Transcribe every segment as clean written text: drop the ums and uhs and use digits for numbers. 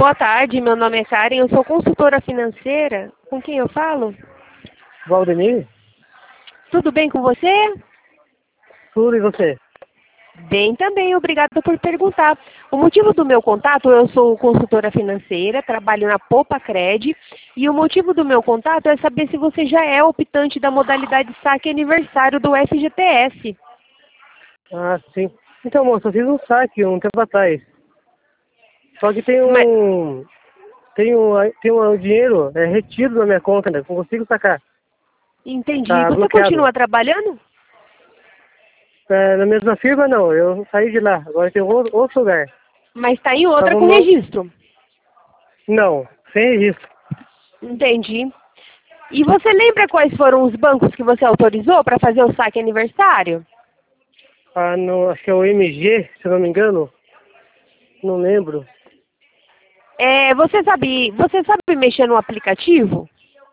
Boa tarde, meu nome é Karen, eu sou consultora financeira. Com quem eu falo? Valdemir? Tudo bem com você? Tudo, e você? Bem também, obrigada por perguntar. O motivo do meu contato, eu sou consultora financeira, trabalho na Poupa Cred, e o motivo do meu contato é saber se você já é optante da modalidade saque aniversário do FGTS. Ah, sim. Então, moço, eu fiz um saque um tempo atrás. Só que tem Mas, um... Tem um dinheiro retido na minha conta, né? Não consigo sacar. entendi. Tá Você bloqueado. continua trabalhando? Na mesma firma, não. Eu saí de lá. Agora tem outro lugar. Mas está em Tá outra no com nome... registro. Não, sem registro. Entendi. E você lembra quais foram os bancos que você autorizou para fazer o saque aniversário? Ah, no, acho que é o MG, se eu não me engano. Não lembro. Você sabe mexer no aplicativo?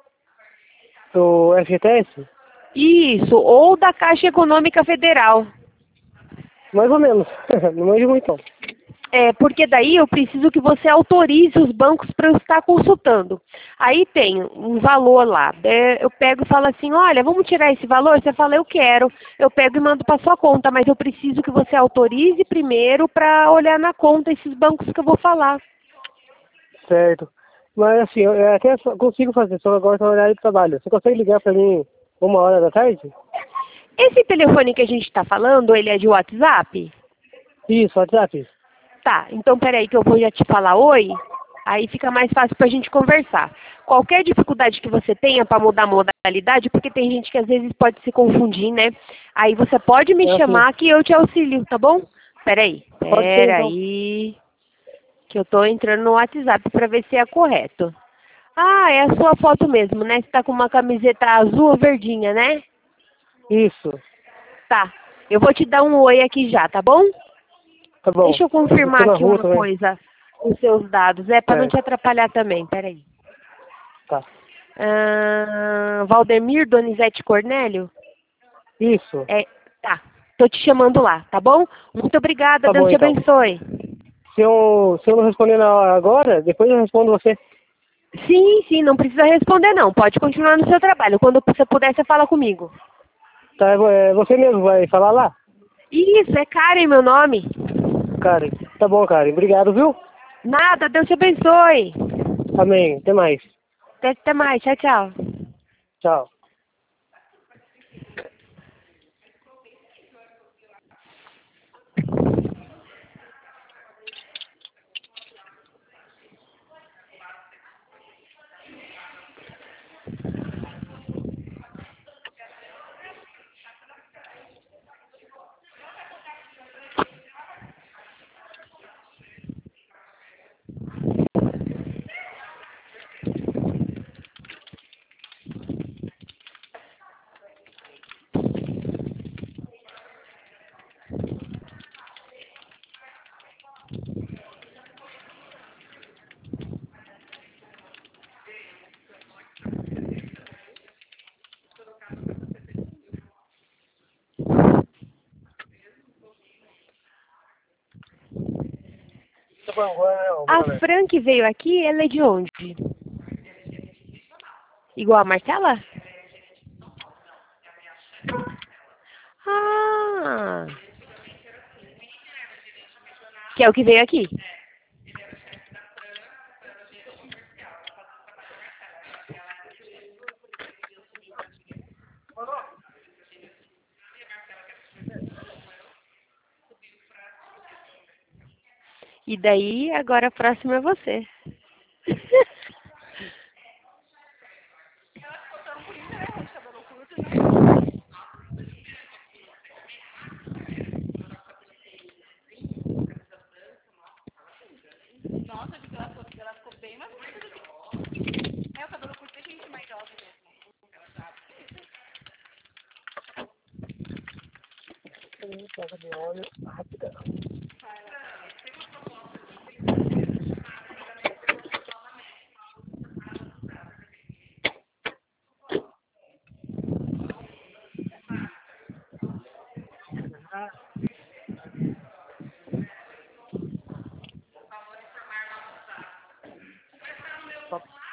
Do FGTS? Isso, ou da Caixa Econômica Federal. Mais ou menos. Não manjo muito, não. Porque daí eu preciso que você autorize os bancos para eu estar consultando. Aí tem um valor lá. Eu pego e falo assim, olha, vamos tirar esse valor? Você fala, eu quero. Eu pego e mando para sua conta, mas eu preciso que você autorize primeiro para olhar na conta esses bancos que eu vou falar. Certo. Mas assim, eu até consigo fazer, só agora tá no horário de trabalho. Você consegue ligar pra mim 1 hora da tarde? Esse telefone que a gente está falando, ele é de WhatsApp? Isso, WhatsApp. Tá, então peraí que eu vou já te falar oi, aí fica mais fácil para a gente conversar. Qualquer dificuldade que você tenha para mudar a modalidade, porque tem gente que às vezes pode se confundir, né? Aí você pode me É assim. chamar que eu te auxilio, tá bom? Peraí, Pode ser então. peraí, que eu tô entrando no WhatsApp para ver se é correto. Ah, é a sua foto mesmo, né? Você tá com uma camiseta azul ou verdinha, né? Isso. Tá, eu vou te dar um oi aqui já, tá bom? Tá bom. Deixa eu Eu tô confirmar na aqui rua uma também. coisa, os seus dados. Para não te Certo. atrapalhar também, peraí. Tá. Valdemir Donizete Cornélio? Isso. Tá. Tô te chamando lá, tá bom? Muito obrigada, Tá Deus bom te então. abençoe. Se eu não responder na hora agora, depois eu respondo você. Sim, sim, não precisa responder não. Pode continuar no seu trabalho. Quando você puder, você fala comigo. Tá, você mesmo vai falar lá? Isso, é Karen meu nome. Karen. Tá bom, Karen. Obrigado, viu? Nada, Deus te abençoe. Amém. Até mais. Até mais, tchau, tchau. Tchau. Tá bom, A agora, Fran que veio aqui, ela é de onde? Igual a Marcela? Ah, que é o que veio aqui. E daí, agora a próxima é você. troca de óleo rápida. Top.